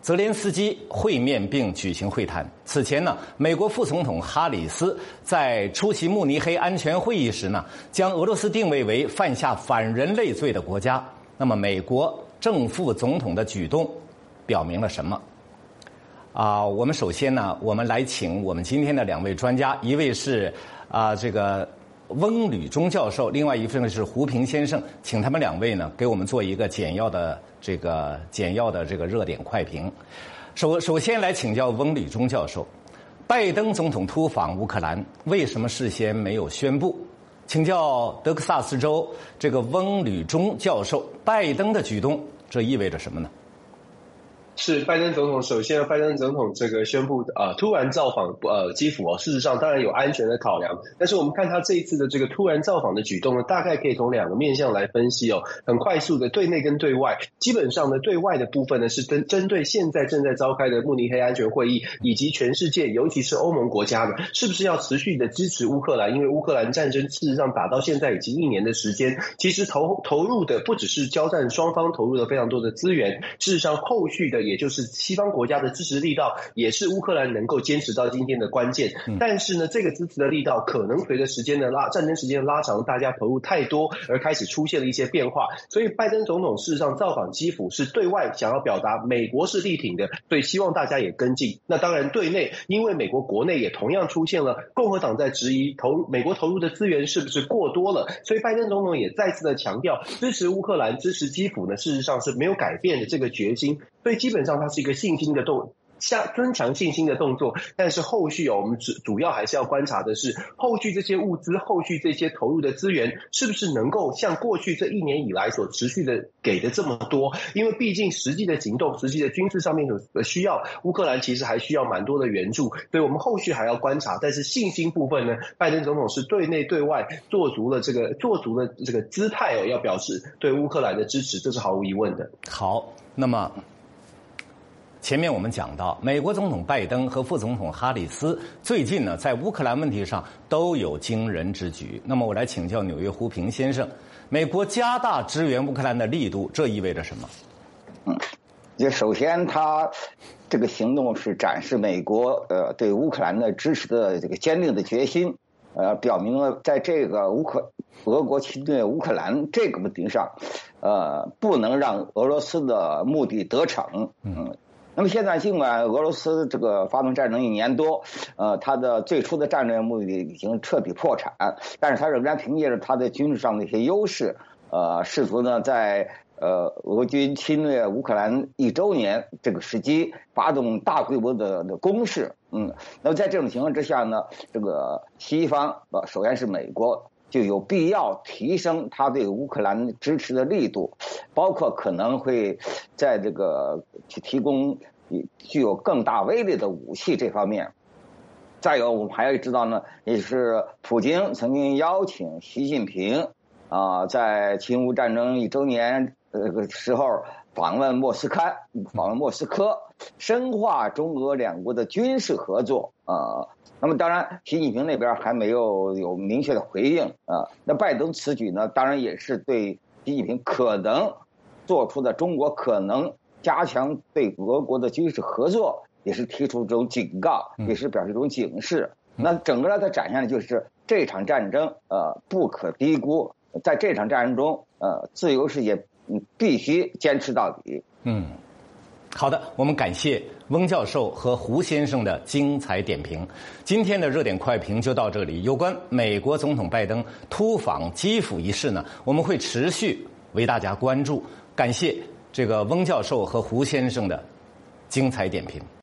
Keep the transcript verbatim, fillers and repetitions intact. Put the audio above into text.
泽连斯基会面并举行会谈。此前呢，美国副总统哈里斯在出席慕尼黑安全会议时呢，将俄罗斯定位为犯下反人类罪的国家。那么，美国正副总统的举动表明了什么？啊，我们首先呢，我们来请我们今天的两位专家，一位是啊这个翁履中教授，另外一位是胡平先生，请他们两位呢给我们做一个简要的这个简要的这个热点快评。首首先来请教翁履中教授，拜登总统突访乌克兰，为什么事先没有宣布？请教德克萨斯州这个翁履中教授，拜登的举动这意味着什么呢？ 是拜登总统，首先，拜登总统这个宣布，呃，突然造访呃基辅哦，事实上当然有安全的考量，但是我们看他这一次的这个突然造访的举动呢，大概可以从两个面向来分析哦，很快速的对内跟对外，基本上呢，对外的部分呢是针针对现在正在召开的慕尼黑安全会议，以及全世界，尤其是欧盟国家呢，是不是要持续的支持乌克兰？因为乌克兰战争事实上打到现在已经一年的时间，其实投投入的不只是交战双方投入了非常多的资源，事实上后续的。也就是西方国家的支持力道，也是乌克兰能够坚持到今天的关键。但是呢，这个支持的力道可能随着时间的拉战争时间的拉长，大家投入太多，而开始出现了一些变化。所以，拜登总统事实上造访基辅是对外想要表达美国是力挺的，所以希望大家也跟进。那当然，对内因为美国国内也同样出现了共和党在质疑投美国投入的资源是不是过多了，所以拜登总统也再次的强调支持乌克兰、支持基辅呢，事实上是没有改变的这个决心。所以基本上它是一个信心的动下增强信心的动作，但是后续哦，我们主主要还是要观察的是后续这些物资、后续这些投入的资源是不是能够像过去这一年以来所持续的给的这么多？因为毕竟实际的行动、实际的军事上面所需要，乌克兰其实还需要蛮多的援助，所以我们后续还要观察。但是信心部分呢，拜登总统是对内对外做足了这个做足了这个姿态哦，要表示对乌克兰的支持，这是毫无疑问的。 好，那么。前面我们讲到，美国总统拜登和副总统哈里斯最近呢，在乌克兰问题上都有惊人之举。那么，我来请教纽约胡平先生，美国加大支援乌克兰的力度，这意味着什么？ 嗯，就首先，他这个行动是展示美国呃对乌克兰的支持的这个坚定的决心，呃，表明了在这个乌克俄国侵略乌克兰这个问题上，呃，不能让俄罗斯的目的得逞。嗯。那么现在，尽管俄罗斯这个发动战争一年多，呃，他的最初的战略目的已经彻底破产，但是他仍然凭借着他的军事上的一些优势，呃，试图呢在呃俄军侵略乌克兰一周年这个时机发动大规模的的攻势。嗯，那么在这种情况之下呢，这个西方呃，首先是美国。就有必要提升他对乌克兰支持的力度，包括可能会在这个去提供具有更大威力的武器这方面。再有，我们还要知道呢，也是普京曾经邀请习近平啊、呃，在侵乌战争一周年这个时候访问莫斯科，访问莫斯科，深化中俄两国的军事合作啊。呃那么当然，习近平那边还没有有明确的回应啊。那拜登此举呢，当然也是对习近平可能做出的中国可能加强对俄国的军事合作，也是提出这种警告，也是表示一种警示。那整个的展现的就是这场战争呃不可低估，在这场战争中，呃，自由世界必须坚持到底。 嗯。好的，我们感谢翁教授和胡先生的精彩点评。今天的热点快评就到这里。有关美国总统拜登突访基辅一事呢，我们会持续为大家关注。感谢这个翁教授和胡先生的精彩点评。